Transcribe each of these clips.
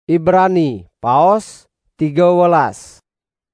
Ibrani paos 13.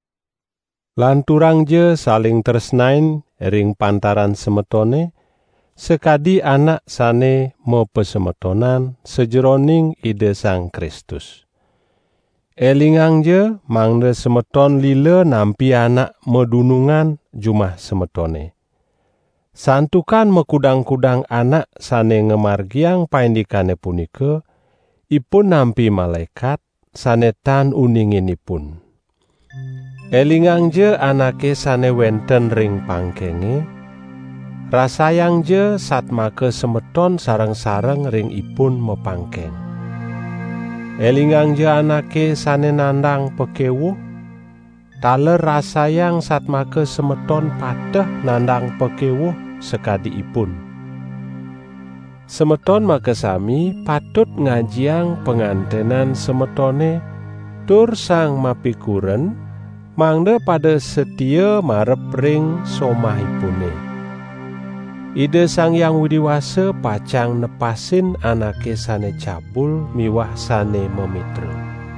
Lanturang je saling tresnain ring pantaran semetone, sekadi anak sane mepesemetonan sejeroning ide Sang Kristus. Elingang je mangde semeton lile nampi anak medunungan jumah semetone. Santukan mekudang-kudang anak sane ngemargiang paindikane punike, ipun nampi malaikat sanetan uninginipun. Elingang je anake sane wenten ring pangkenge, rasayang je satmake semeton sareng-sareng ring ipun mepangkeng. Elingang je anake sane nandang pekewuh, taler rasayang satmake semeton pateh nandang pekewuh sekadi ipun. Semeton make sami patut ngajiang pengantenan semetone tur sang mapikuren mangde pada setia marep ring somahipune. Ide Sang Yang Widiwasa pacang nepasin anake sane cabul miwah sane memitra.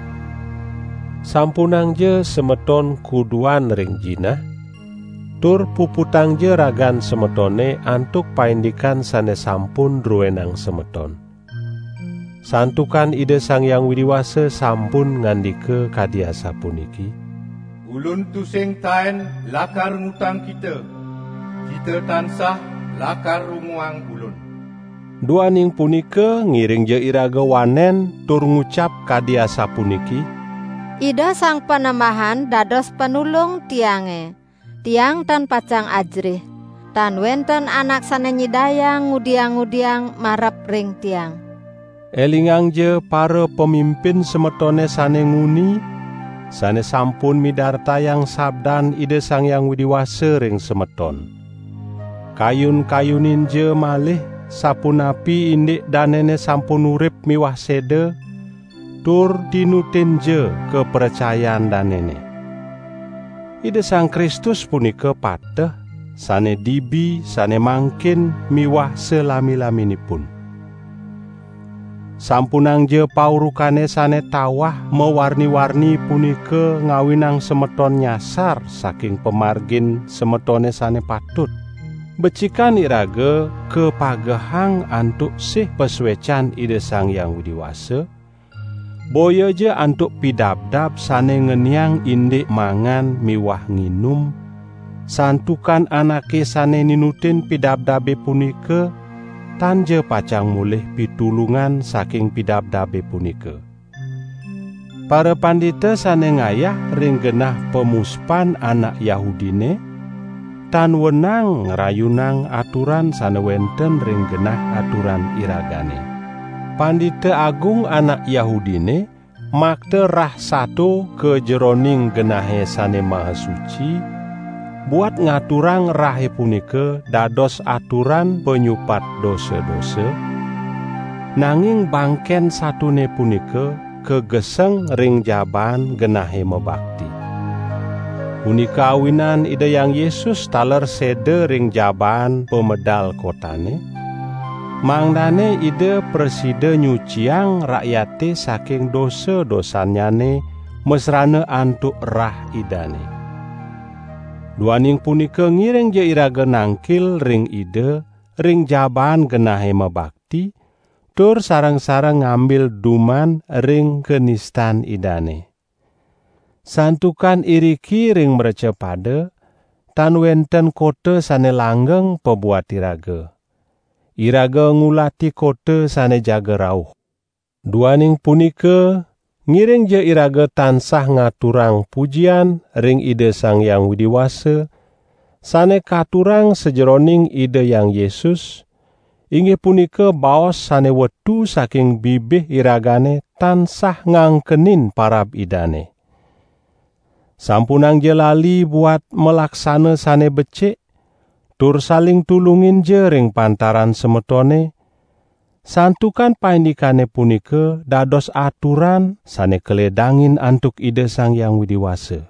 Sampunang je semeton kuduan ring jinah, tur puputang je ragan semetone antuk paindikan sane sampun druenang semeton. Santukan ide Sang Yang Widiwasa sampun ngandike kadiasa puniki. Ulun tusing taen lakar ngutang kita tansah lakar rumuang ulun. Duaning punika ngiring je iraga wanen tur ngucap kadiasa puniki. Ida Sang Panemahan dados penulung tiange, tiang tan pacang ajrih, tan wenten anak sane nyidayang ngudiang-ngudiang marap ring tiang. Elingang je para pemimpin semetone sane nguni, sane sampun midartayang sabdan ide Sang Yang Widiwasa ring semeton. Kayun-kayunin je malih sapunapi indik danene sampun urip miwah sede, tur dinutin je kepercayaan danene. Ide Sang Kristus punika pateh, sane dibi, sane mangkin miwah selami-laminipun. Sampunang je paurukane sane tawah mewarni-warni punika ngawinang semeton nyasar saking pemargin semetone sane patut. Becikan iraga kepagehang antuk sih peswecan ide Sang Yang Widiwasa, boya je antuk pidabdab sane ngeniang indik mangan miwah nginum, santukan anake sane ninutin pidabdabe punika, tanje pacang mulih pitulungan saking pidabdabe punika. Para pandita sane ngayah ring genah pemuspan anak Yahudine, tan wenang ngrayunang aturan sane wenten ring genah aturan iragane. Pandita agung anak Yahudine makte rah satu ke jeroning genahe sane maha suci, buat ngaturang rahe punika dados aturan penyupat dosa-dosa, nanging bangken satune punika kegeseng ring jaban genahe mebakti. Punika awinan ide Yang Yesus taler sede ring jaban pemedal kotane, mangdane ide preside nyuciang rakyate saking dosa-dosanyane mesrane antuk rah idane. Duaning punika ngiring je iraga nangkil ring ide, ring jaban genahe mebakti, tur sarang-sarang ngambil duman ring kenistan idane. Santukan iriki ring merece pada, tan wenten kote sane langgeng pebuat iraga. Iraga ngulati kote sane jaga rauh. Duaning punika ngiring je iraga tansah ngaturang pujian ring ide Sang Yang Widiwasa, sane katurang sejeroning ide Yang Yesus, inggih punika baos sane wetu saking bibih iragane tansah ngangkenin parab idane. Sampunang je lali buat melaksana sane becik, tur saling tulungin je ring pantaran semetone, santukan paindikane punika dados aturan sane keledangin antuk ide Sang Yang Widiwasa.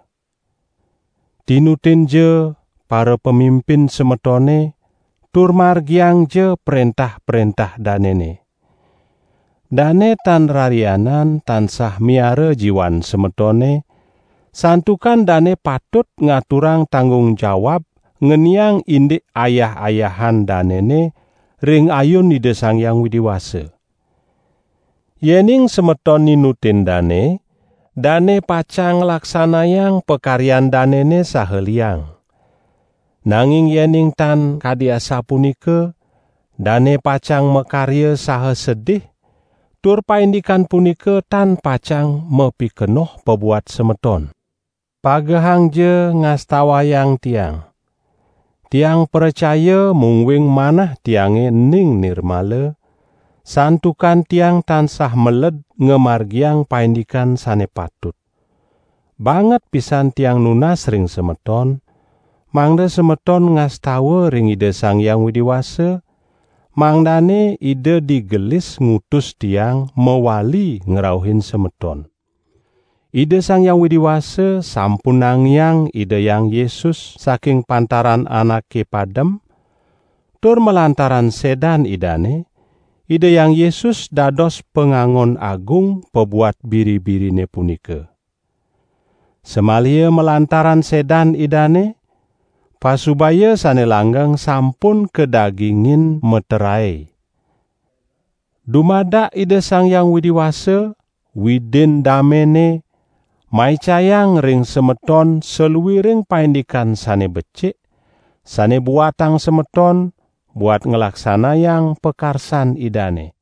Tinutin je para pemimpin semetone, tur margiang je perintah-perintah danene. Dane tan rarianan tansah miare jiwan semetone, santukan dane patut ngaturang tanggung jawab ngeniang indik ayah-ayahan danene ring ayun Ida Sang Hyang Widiwasa. Yening semeton ninutin dane pacang laksanayang pekaryan danene saheliang. Nanging yening tan kadiasa punika, dane pacang mekarya saha sedih, tur paindikan punika tan pacang mepikenoh pebuat semeton. Pagehang je ngastawayang tiang. Tiang percaya mungwing manah tiange ning nirmala, santukan tiang tansah meled ngemargiang paindikan sane patut. Banget pisan tiang nunas ring semeton, mangda semeton ngastawa ring Ida Sang Hyang Widiwasa, mangdane Ida digelis ngutus tiang mewali ngerauhin semeton. Ida Sang Hyang Widiwasa sampun nangyang Ida Yang Yesus saking pantaran anake padem, tur melantaran sedan idane, Ida Yang Yesus dados pengangon agung pebuat biri-birine punika. Semalia melantaran sedan idane, pasubaya sane langgeng sampun kedagingin meterai. Dumada Ida Sang Hyang Widiwasa, widin damene, maicayang ring semeton seluwiring paindikan sane becik, sane buatang semeton, buat ngelaksanayang pekarsan idane.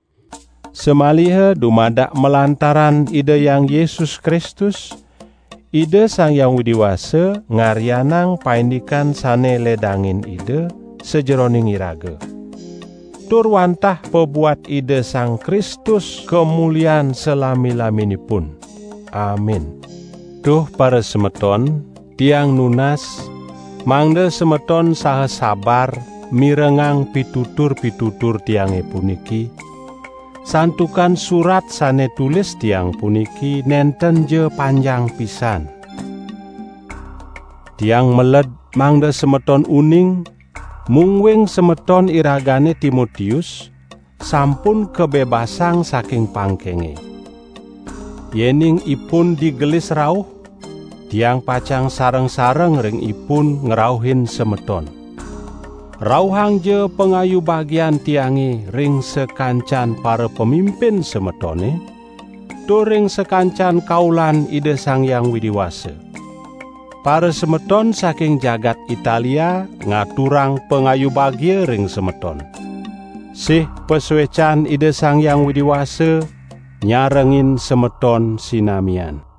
Semaliha dumada melantaran Ida Yang Yesus Kristus, Ida Sang Hyang Widiwasa ngaryanang paindikan sane ledangin Ida sejeroning iraga. Tur wantah pebuat Ida Sang Kristus kemuliaan selami-laminipun. Amin. Duh para semeton, tiang nunas, mangda semeton saha sabar mirengang pitutur-pitutur tiange puniki, santukan surat sane tulis tiang puniki nenten je panjang pisan. Tiang meled mangda semeton uning, mungwing semeton iragane Timotius, sampun kebebasang saking pangkenge. Yening ipun digelis rauh, tiang pacang sareng-sareng ring ipun ngerauhin semeton. Rauhang je pengayu bagian tiangi ring sekancan para pemimpin semetone, tur ring sekancan kaulan Ida Sang Hyang Widiwasa. Para semeton saking jagat Italia ngaturang pengayu bagia ring semeton. Sih pesuecan Ida Sang Hyang Widiwasa nyarengin semeton sinamian.